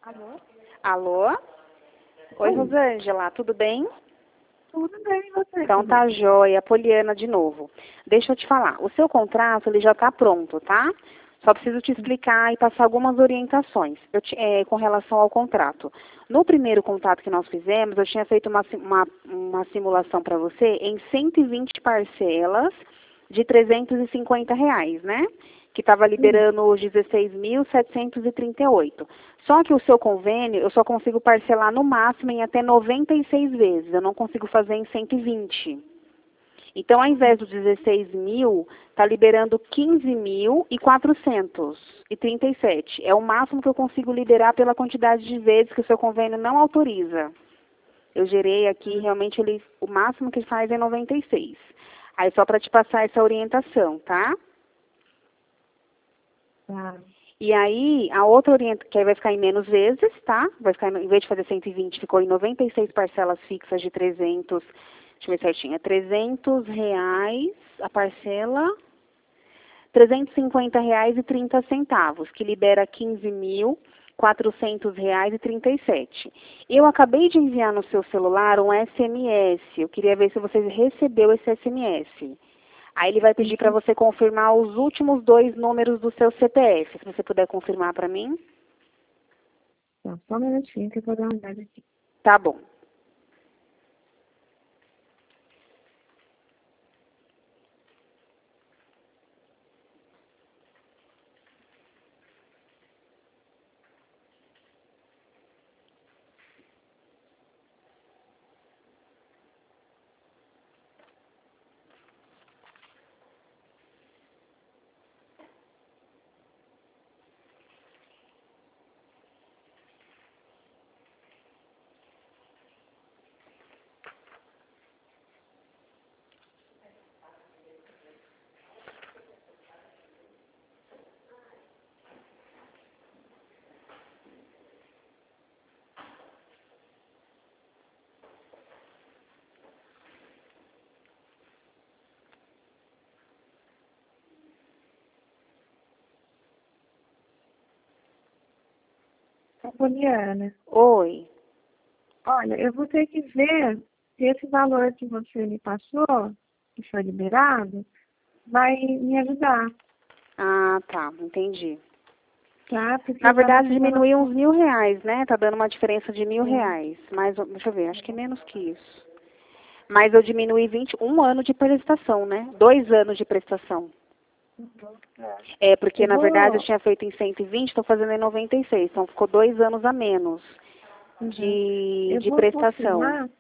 Alô? Alô? Oi, Oi. Rosângela, tudo bem? Tudo bem, e você? Então tá joia, Poliana de novo. Deixa eu te falar, o seu contrato ele já está pronto, tá? Só preciso te explicar e passar algumas orientações com relação ao contrato. No primeiro contato que nós fizemos, eu tinha feito uma simulação para você em 120 parcelas de R$ 350, né? Que estava liberando os 16.738. Só que o seu convênio, eu só consigo parcelar no máximo em até 96 vezes. Eu não consigo fazer em 120. Então, ao invés dos 16 mil, está liberando 15.437. É o máximo que eu consigo liberar pela quantidade de vezes que o seu convênio não autoriza. Eu gerei aqui, realmente, o máximo que ele faz é 96. Aí, só para te passar essa orientação, tá? Tá. E aí, a outra orientação, que aí vai ficar em menos vezes, tá? Vai ficar, em vez de fazer 120, ficou em 96 parcelas fixas de 300, deixa eu ver certinho, é R$ 300 a parcela, R$ 350,30, que libera R$ 15.400,37. Eu acabei de enviar no seu celular um SMS, eu queria ver se você recebeu esse SMS. Aí ele vai pedir para você confirmar os últimos 2 números do seu CPF. Se você puder confirmar para mim. Tá, só um minutinho que eu vou dar uma olhada aqui. Tá bom. Poliana, Oi. olha, eu vou ter que ver se esse valor que você me passou, que foi liberado, vai me ajudar, Ah, tá. Entendi. tá? Porque Na eu tava verdade, fazendo diminuiu uns R$ 1.000, né? Tá dando uma diferença de assim. R$ 1.000. Mas, deixa eu ver, acho que é menos que isso. Mas eu diminuí 21 anos de prestação, né? 2 anos de prestação. É, porque Eu na verdade eu vou. tinha feito em 120, estou fazendo em 96. Então ficou 2 anos a menos Uhum. de, Eu de vou prestação. confirmar.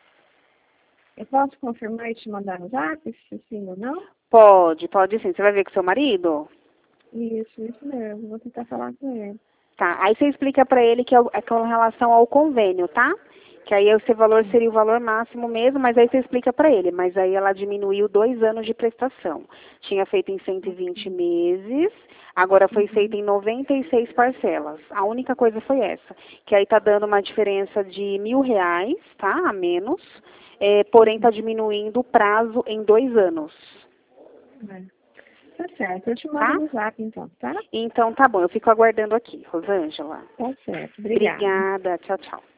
Eu posso confirmar e te mandar no zap, se sim ou não? Pode sim. Você vai ver com seu marido? Isso mesmo. Vou tentar falar com ele. Tá. Aí você explica para ele que é com relação ao convênio, tá? Que aí esse valor seria o valor máximo mesmo, mas aí você explica para ele. Mas aí ela diminuiu 2 anos de prestação. Tinha feito em 120 meses, agora foi feito em 96 parcelas. A única coisa foi essa. Que aí tá dando uma diferença de R$ 1.000, tá? A menos. Porém, tá diminuindo o prazo em 2 anos. É. Tá certo. Eu te mando Tá? no zap então, tá? Então tá bom, eu fico aguardando aqui, Rosângela. Tá certo. Obrigada. Obrigada, tchau, tchau.